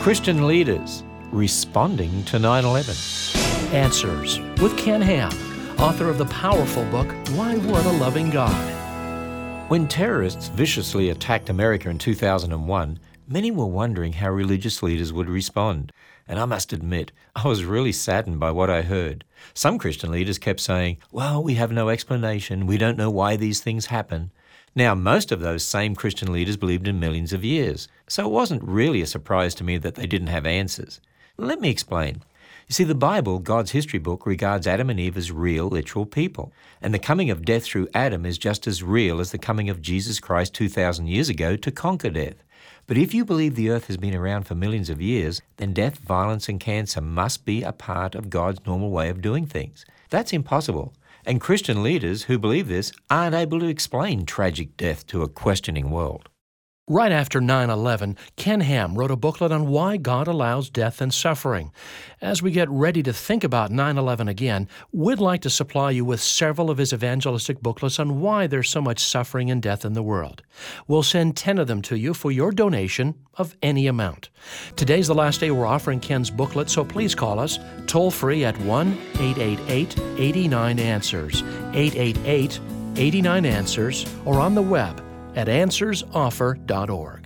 Christian leaders responding to 9/11. Answers with Ken Ham, author of the powerful book, Why Would a Loving God? When terrorists viciously attacked America in 2001, many were wondering how religious leaders would respond. And I must admit, I was really saddened by what I heard. Some Christian leaders kept saying, well, we have no explanation. We don't know why these things happen. Now, most of those same Christian leaders believed in millions of years, so it wasn't really a surprise to me that they didn't have answers. Let me explain. You see, the Bible, God's history book, regards Adam and Eve as real, literal people. And the coming of death through Adam is just as real as the coming of Jesus Christ 2,000 years ago to conquer death. But if you believe the earth has been around for millions of years, then death, violence, and cancer must be a part of God's normal way of doing things. That's impossible. And Christian leaders who believe this aren't able to explain tragic death to a questioning world. Right after 9/11, Ken Ham wrote a booklet on why God allows death and suffering. As we get ready to think about 9/11 again, we'd like to supply you with several of his evangelistic booklets on why there's so much suffering and death in the world. We'll send 10 of them to you for your donation of any amount. Today's the last day we're offering Ken's booklet, so please call us toll-free at 1-888-89-ANSWERS, 888-89-ANSWERS, or on the web at answersoffer.org.